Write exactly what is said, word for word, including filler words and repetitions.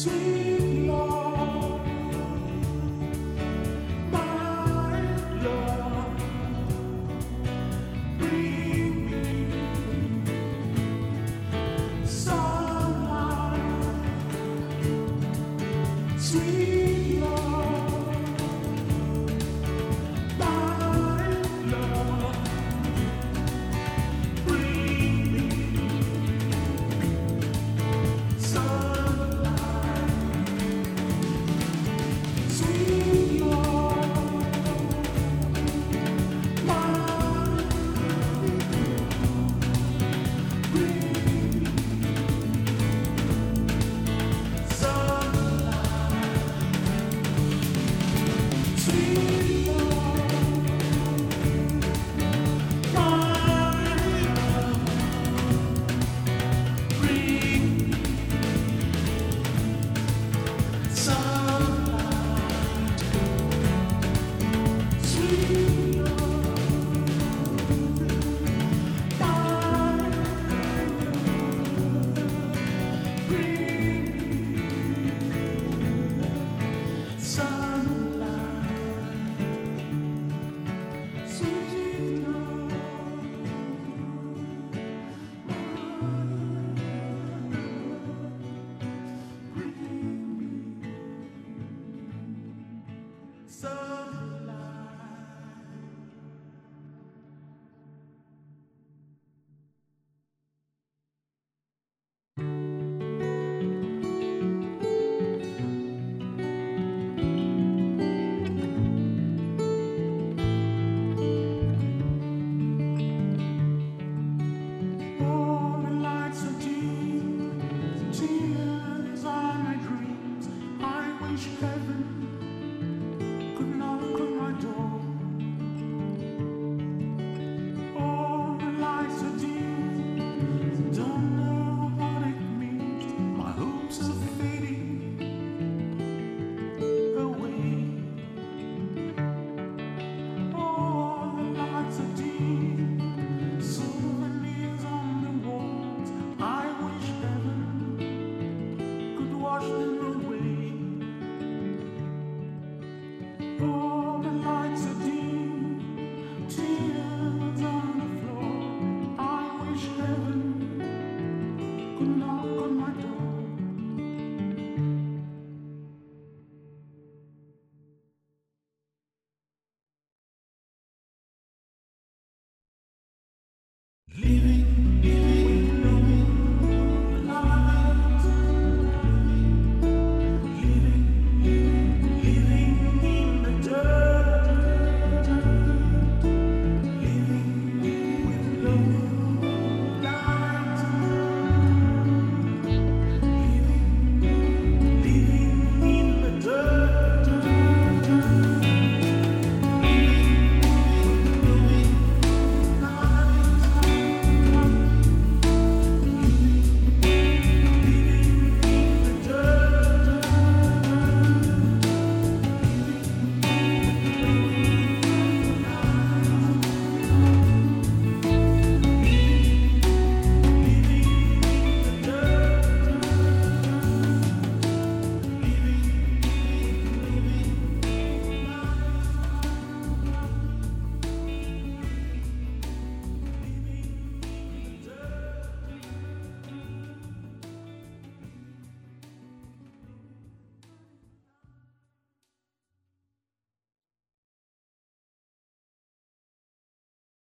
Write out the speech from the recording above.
Sweet Lord, my love, bring me sunlight. Sweet Lord, my love, bring me sunlight. Sweet Lord, my bring me sunlight. Sweet Lord, my love, bring me sunlight. Sweet Lord, my bring me sunlight. Sweet Lord, bring me sunlight. All the lights are dim, tears are my dreams. I wish heaven could knock on my door. All the lights are dim, don't know what it means. My hopes are